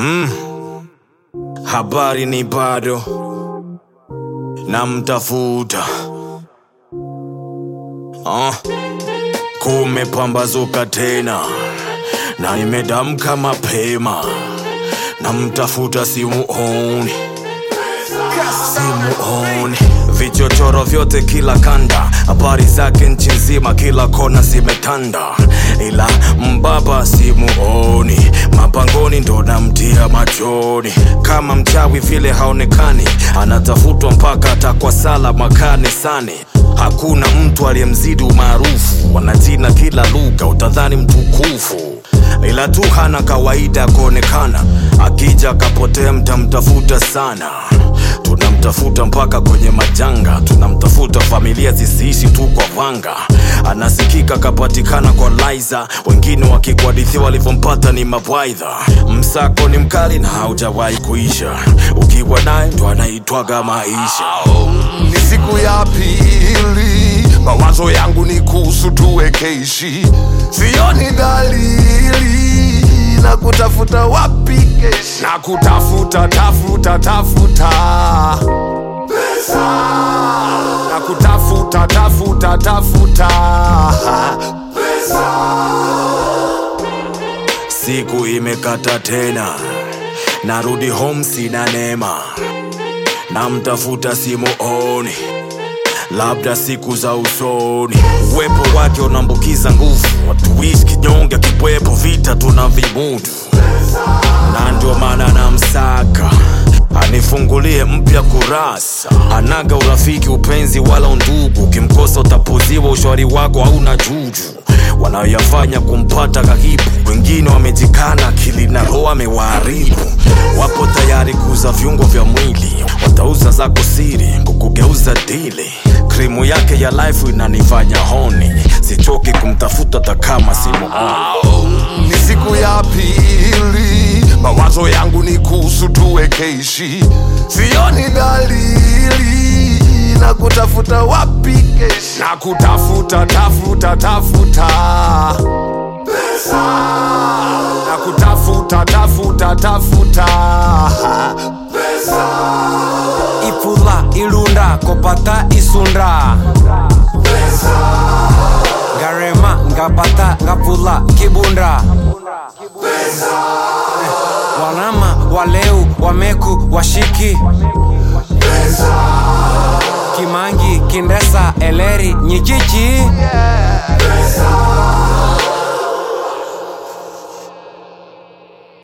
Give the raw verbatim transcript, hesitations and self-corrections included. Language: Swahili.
Mm. Habari ni bado na mtafuta uh. Kumepambazuka tena na nimedamka mapema, na mtafuta simuoni, simuoni. Vichochoro vyote kila kanda, habari zake nchi nzima, kila kona zimetanda, ila mbaba simuoni. Mapangoni ndo namtia machoni, kama mchawi vile haonekani, anatafutwa mpaka atakwa sala makanisani. Hakuna mtu aliyemzidi umaarufu, wanajina kila lugha, utadhani mtukufu, ila tu hana kawaida kuonekana. Akija kapotea mtamtafuta sana, tunamtafuta mpaka kwenye majanga, tunamtafuta familia zisiishi tu kwa vanga. Anasikika kapatikana kwa Liza, wengine wakikuhadithia walivyompata ni mawaidha. Msako ni mkali na haujawahi kuisha, ukiwa naye ndo anaitwaga maisha. Ni siku ya pili, mawazo yangu ni kuhusu tuwekeishi. Sioni dalili, na kutafuta wapi keshi, na kutafuta tafuta tafuta pesa, na kutafuta tafuta tafuta pesa. Siku imekata tena, narudi home sina neema, na mtafuta simuoni, labda siku za usoni. Uwepo wake unambukiza nguvu, watuishi kinyonge kipwepo, vita tunavimudu, na ndio maana namsaka anifungulie mpya kurasa. Anaga urafiki, upenzi wala undugu, ukimkosa utapuziwa, ushauri wako hauna juju. Wanaoyafanya kumpata kakipu, wengine wamejikana, akili na roho amewaharibu. Wapo tayari kuuza viungo vya mwili, watauza zako siri kukugeuza dili. Krimu yake ya life inanifanya honi, sichoki kumtafuta takama simuoni. Ni siku ya pili, mawazo yangu ni kuhusu tuwekeishi. Sioni dalili, na kutafuta wapi keshi, na kutafuta tafuta tafuta pesa, na kutafuta tafuta tafuta pesa. Ipula ilunda kopata isundra Pesa. Garema ngapata ngapula kibundra Pesa. Wanama waleu wameku washiki Pesa. Kimangi kindesa eleri nyichichi Pesa.